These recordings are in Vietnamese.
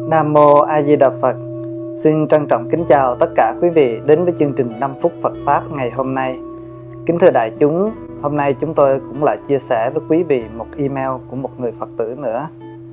Nam Mô A Di Đà Phật. Xin trân trọng kính chào tất cả quý vị đến với chương trình 5 phút Phật Pháp ngày hôm nay. Kính thưa đại chúng, hôm nay chúng tôi cũng lại chia sẻ với quý vị một email của một người Phật tử nữa.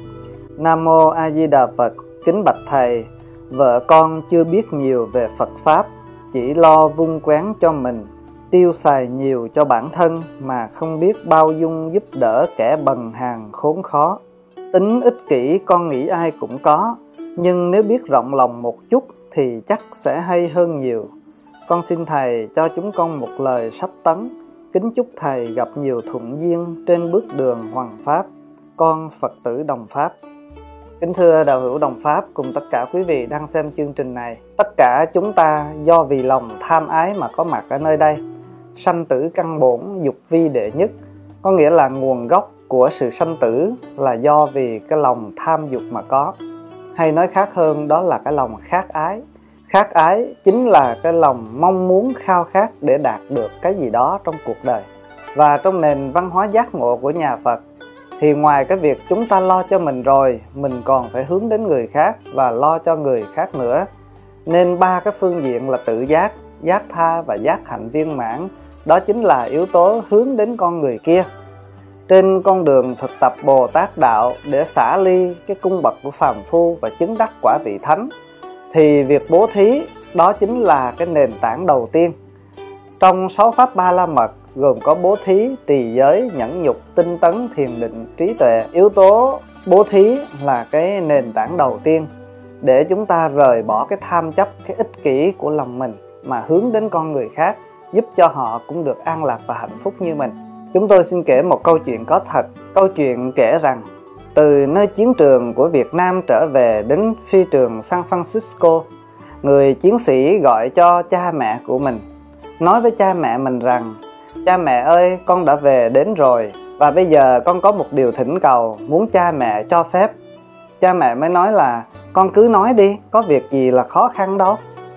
Nam Mô A Di Đà Phật. Kính bạch Thầy, vợ con chưa biết nhiều về Phật Pháp, chỉ lo vung quén cho mình, tiêu xài nhiều cho bản thân mà không biết bao dung giúp đỡ kẻ bần hàn khốn khó. Tính ích kỷ con nghĩ ai cũng có, nhưng nếu biết rộng lòng một chút thì chắc sẽ hay hơn nhiều. Con xin Thầy cho chúng con một lời sắp tấn, kính chúc Thầy gặp nhiều thuận duyên trên bước đường hoằng Pháp. Con Phật tử Đồng Pháp. Kính thưa đạo hữu Đồng Pháp cùng tất cả quý vị đang xem chương trình này. Tất cả chúng ta do vì lòng tham ái mà có mặt ở nơi đây. Sanh tử căn bổn, dục vi đệ nhất, có nghĩa là nguồn gốc của sự sanh tử là do vì cái lòng tham dục mà có. Hay nói khác hơn, đó là cái lòng khát ái. Khát ái chính là cái lòng mong muốn khao khát để đạt được cái gì đó trong cuộc đời. Và trong nền văn hóa giác ngộ của nhà Phật thì ngoài cái việc chúng ta lo cho mình rồi, mình còn phải hướng đến người khác và lo cho người khác nữa. Nên ba cái phương diện là tự giác, giác tha và giác hạnh viên mãn, đó chính là yếu tố hướng đến con người kia. Trên con đường thực tập Bồ Tát Đạo để xả ly cái cung bậc của phàm phu và chứng đắc quả vị thánh, thì việc bố thí đó chính là cái nền tảng đầu tiên. Trong 6 pháp Ba La Mật gồm có bố thí, trì giới, nhẫn nhục, tinh tấn, thiền định, trí tuệ. Yếu tố bố thí là cái nền tảng đầu tiên để chúng ta rời bỏ cái tham chấp, cái ích kỷ của lòng mình mà hướng đến con người khác, giúp cho họ cũng được an lạc và hạnh phúc như mình. Chúng tôi xin kể một câu chuyện có thật. Câu chuyện kể rằng từ nơi chiến trường của Việt Nam trở về đến phi trường San Francisco, người chiến sĩ gọi cho cha mẹ của mình, nói với cha mẹ mình rằng: cha mẹ ơi, con đã về đến rồi và bây giờ con có một điều thỉnh cầu muốn cha mẹ cho phép. Cha mẹ mới nói là: con cứ nói đi, có việc gì là khó khăn đâu.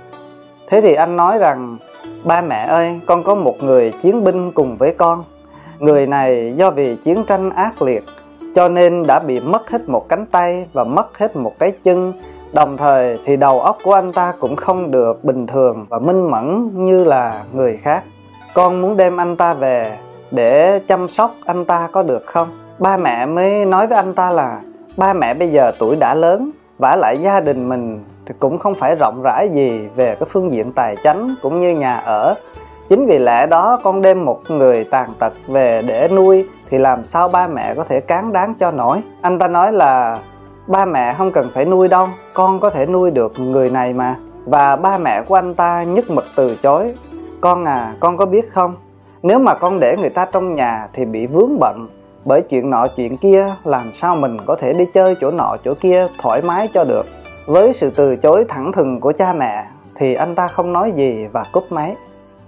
Thế thì anh nói rằng: ba mẹ ơi, con có một người chiến binh cùng với con. Người này do vì chiến tranh ác liệt cho nên đã bị mất hết một cánh tay và mất hết một cái chân. Đồng thời thì đầu óc của anh ta cũng không được bình thường và minh mẫn như là người khác. Con muốn đem anh ta về để chăm sóc anh ta có được không? Ba mẹ mới nói với anh ta là: ba mẹ bây giờ tuổi đã lớn, vả lại gia đình mình thì cũng không phải rộng rãi gì về cái phương diện tài chánh cũng như nhà ở. Chính vì lẽ đó con đem một người tàn tật về để nuôi thì làm sao ba mẹ có thể cán đáng cho nổi. Anh ta nói là: ba mẹ không cần phải nuôi đâu, con có thể nuôi được người này mà. Và ba mẹ của anh ta nhất mực từ chối. Con à, con có biết không, nếu mà con để người ta trong nhà thì bị vướng bận bởi chuyện nọ chuyện kia, làm sao mình có thể đi chơi chỗ nọ chỗ kia thoải mái cho được. Với sự từ chối thẳng thừng của cha mẹ thì anh ta không nói gì và cúp máy.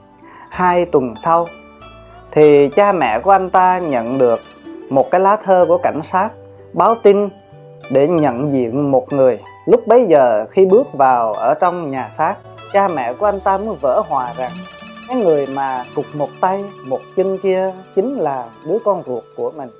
2 tuần sau thì cha mẹ của anh ta nhận được một cái lá thơ của cảnh sát báo tin để nhận diện một người. Lúc bấy giờ khi bước vào ở trong nhà xác, cha mẹ của anh ta mới vỡ hòa rằng cái người mà cụt một tay một chân kia chính là đứa con ruột của mình.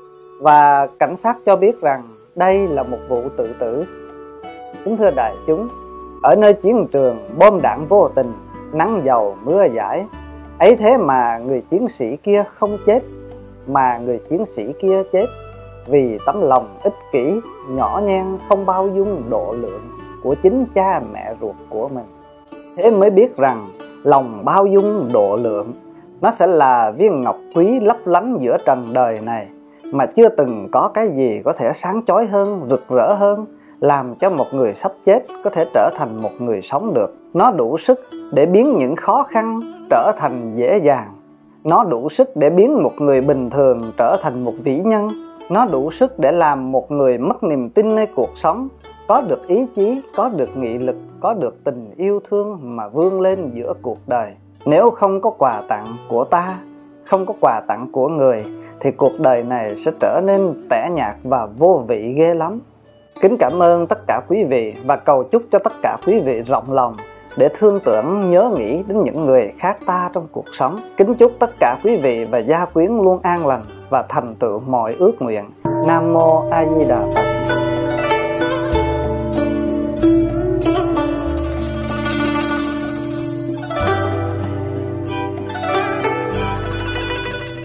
Và cảnh sát cho biết rằng đây là một vụ tự tử. Kính thưa đại chúng, ở nơi chiến trường bom đạn vô tình, nắng dầu mưa dãi, ấy thế mà người chiến sĩ kia không chết, mà người chiến sĩ kia chết vì tấm lòng ích kỷ, nhỏ nhen, không bao dung độ lượng của chính cha mẹ ruột của mình. Thế mới biết rằng lòng bao dung độ lượng nó sẽ là viên ngọc quý lấp lánh giữa trần đời này, mà chưa từng có cái gì có thể sáng chói hơn, rực rỡ hơn, làm cho một người sắp chết có thể trở thành một người sống được. Nó đủ sức để biến những khó khăn trở thành dễ dàng. Nó đủ sức để biến một người bình thường trở thành một vĩ nhân. Nó đủ sức để làm một người mất niềm tin nơi cuộc sống có được ý chí, có được nghị lực, có được tình yêu thương mà vươn lên giữa cuộc đời. Nếu không có quà tặng của ta, không có quà tặng của người, thì cuộc đời này sẽ trở nên tẻ nhạt và vô vị ghê lắm. Kính cảm ơn tất cả quý vị và cầu chúc cho tất cả quý vị rộng lòng để thương tưởng nhớ nghĩ đến những người khác ta trong cuộc sống. Kính chúc tất cả quý vị và gia quyến luôn an lành và thành tựu mọi ước nguyện. Nam Mô A Di Đà Phật.